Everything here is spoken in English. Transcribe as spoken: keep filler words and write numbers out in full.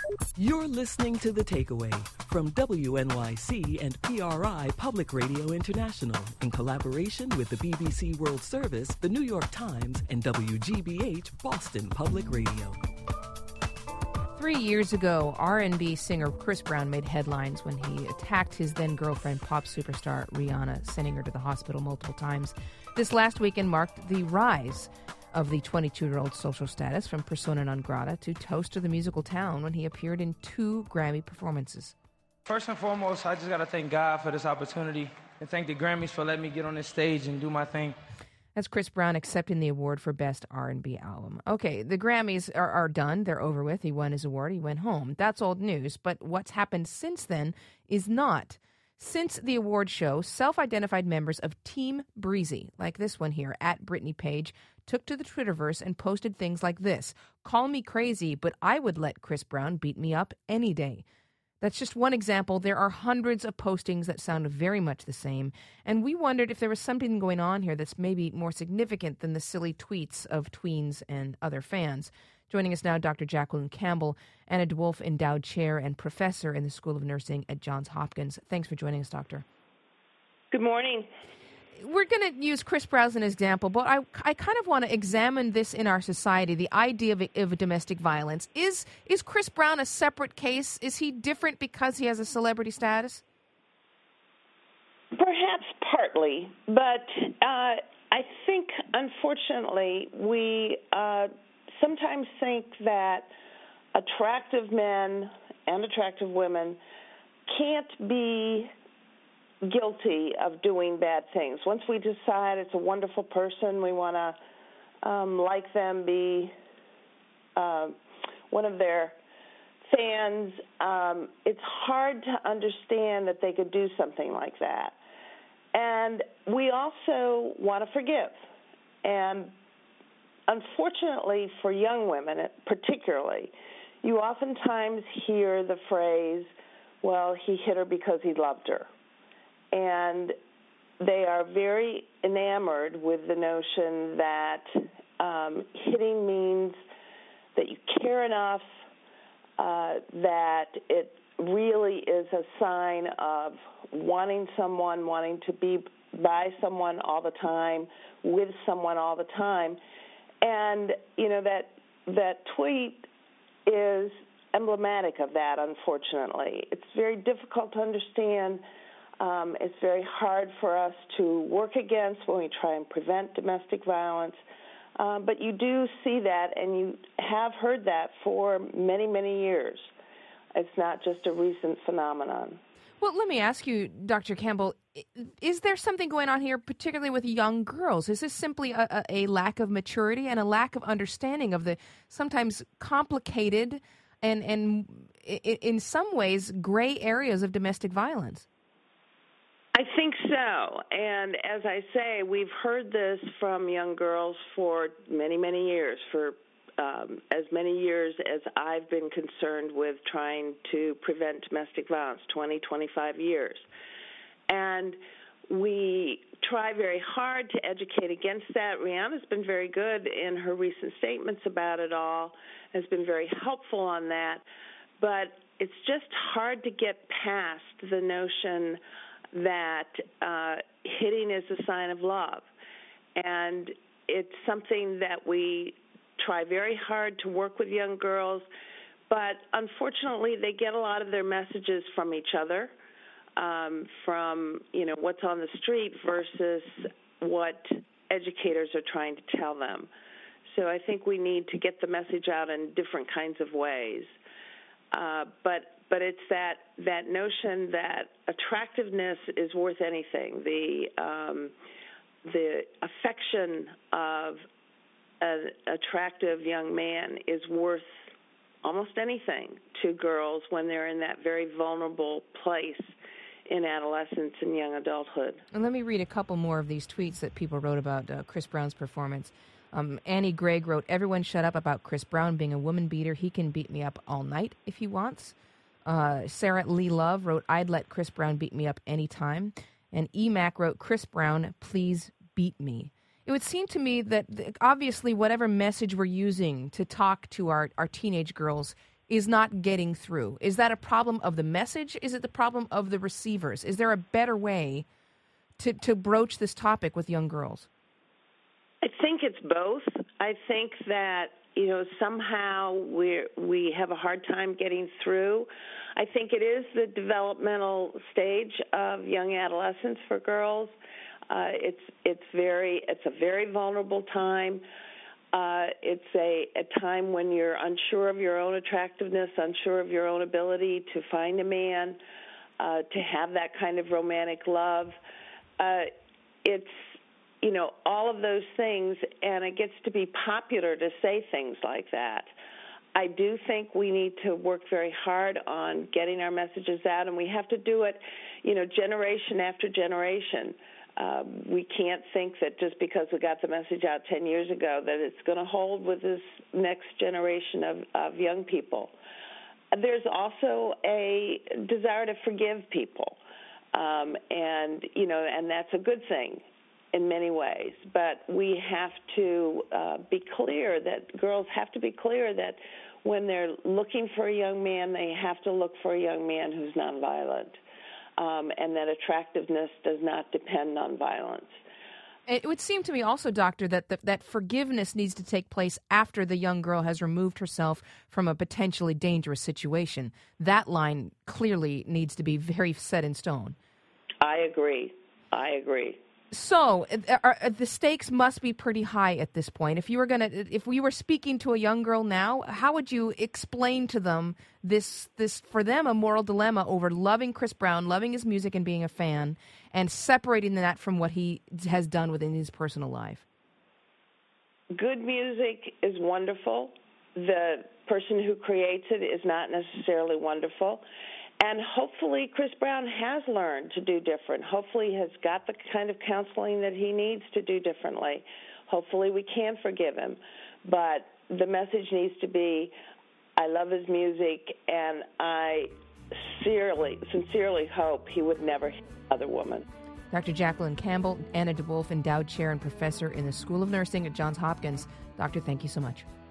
You're listening to The Takeaway from W N Y C and P R I Public Radio International in collaboration with the B B C World Service, the New York Times, and W G B H Boston Public Radio. Three years ago, R and B singer Chris Brown made headlines when he attacked his then-girlfriend, pop superstar Rihanna, sending her to the hospital multiple times. This last weekend marked the rise of the twenty-two-year-old social status from persona non grata to toast of the musical town when he appeared in two Grammy performances. First and foremost, I just got to thank God for this opportunity and thank the Grammys for letting me get on this stage and do my thing. That's Chris Brown accepting the award for Best R and B Album. Okay, the Grammys are, are done. They're over with. He won his award. He went home. That's old news. But what's happened since then is not. Since the award show, self-identified members of Team Breezy, like this one here, at Brittany Page, took to the Twitterverse and posted things like this. Call me crazy, but I would let Chris Brown beat me up any day. That's just one example. There are hundreds of postings that sound very much the same, and we wondered if there was something going on here that's maybe more significant than the silly tweets of tweens and other fans. Joining us now, Doctor Jacqueline Campbell, Anna DeWolf Endowed Chair and Professor in the School of Nursing at Johns Hopkins. Thanks for joining us, Doctor. Good morning. We're going to use Chris Brown as an example, but I, I kind of want to examine this in our society, the idea of, of domestic violence. Is is Chris Brown a separate case? Is he different because he has a celebrity status? Perhaps partly, but uh, I think, unfortunately, we uh, sometimes think that attractive men and attractive women can't be guilty of doing bad things. Once we decide it's a wonderful person, we want to um, like them, be uh, one of their fans, um, it's hard to understand that they could do something like that. And we also want to forgive. And unfortunately for young women particularly, you oftentimes hear the phrase, well, he hit her because he loved her. And they are very enamored with the notion that um, hitting means that you care enough, uh, that it really is a sign of wanting someone, wanting to be by someone all the time, with someone all the time. And, you know, that that tweet is emblematic of that, unfortunately. It's very difficult to understand. Um, it's very hard for us to work against when we try and prevent domestic violence. Um, but you do see that, and you have heard that for many, many years. It's not just a recent phenomenon. Well, let me ask you, Doctor Campbell, is there something going on here, particularly with young girls? Is this simply a, a, a lack of maturity and a lack of understanding of the sometimes complicated and, and in some ways, gray areas of domestic violence? I think so. And as I say, we've heard this from young girls for many, many years, for um, as many years as I've been concerned with trying to prevent domestic violence, twenty, twenty-five years. And we try very hard to educate against that. Rihanna's been very good in her recent statements about it all, has been very helpful on that. But it's just hard to get past the notion that uh, hitting is a sign of love. And it's something that we try very hard to work with young girls, but unfortunately they get a lot of their messages from each other, um, from, you know, what's on the street versus what educators are trying to tell them. So I think we need to get the message out in different kinds of ways. Uh, but But it's that, that notion that attractiveness is worth anything. The um, the affection of an attractive young man is worth almost anything to girls when they're in that very vulnerable place in adolescence and young adulthood. And let me read a couple more of these tweets that people wrote about uh, Chris Brown's performance. Um, Annie Gregg wrote, "Everyone shut up about Chris Brown being a woman beater. He can beat me up all night if he wants." Uh, Sarah Lee Love wrote, "I'd let Chris Brown beat me up anytime." And E Mac wrote, "Chris Brown, please beat me." It would seem to me that obviously whatever message we're using to talk to our, our teenage girls is not getting through? Is that a problem of the message? Is it the problem of the receivers? Is there a better way to, to broach this topic with young girls? I think it's both. I think that, you know, somehow we we have a hard time getting through. I think it is the developmental stage of young adolescence for girls. Uh, it's it's very it's a very vulnerable time. Uh, it's a, a time when you're unsure of your own attractiveness, unsure of your own ability to find a man, uh, to have that kind of romantic love. Uh, it's, you know, all of those things, and it gets to be popular to say things like that. I do think we need to work very hard on getting our messages out, and we have to do it, you know, generation after generation. Uh, we can't think that just because we got the message out ten years ago that it's going to hold with this next generation of, of young people. There's also a desire to forgive people, um, and, you know, and that's a good thing in many ways. But we have to uh, be clear that girls have to be clear that when they're looking for a young man, they have to look for a young man who's nonviolent. Um, and that attractiveness does not depend on violence. It would seem to me also, Doctor, that the, that forgiveness needs to take place after the young girl has removed herself from a potentially dangerous situation. That line clearly needs to be very set in stone. I agree. I agree. So are, are, the stakes must be pretty high at this point. If you were going to, if we were speaking to a young girl now, how would you explain to them this, this for them, a moral dilemma over loving Chris Brown, loving his music and being a fan, and separating that from what he has done within his personal life? Good music is wonderful. The person who creates it is not necessarily wonderful. And hopefully Chris Brown has learned to do different. Hopefully he has got the kind of counseling that he needs to do differently. Hopefully we can forgive him. But the message needs to be, I love his music, and I sincerely, sincerely hope he would never hit another woman. Doctor Jacqueline Campbell, Anna DeWolf, Endowed Chair and Professor in the School of Nursing at Johns Hopkins. Doctor, thank you so much.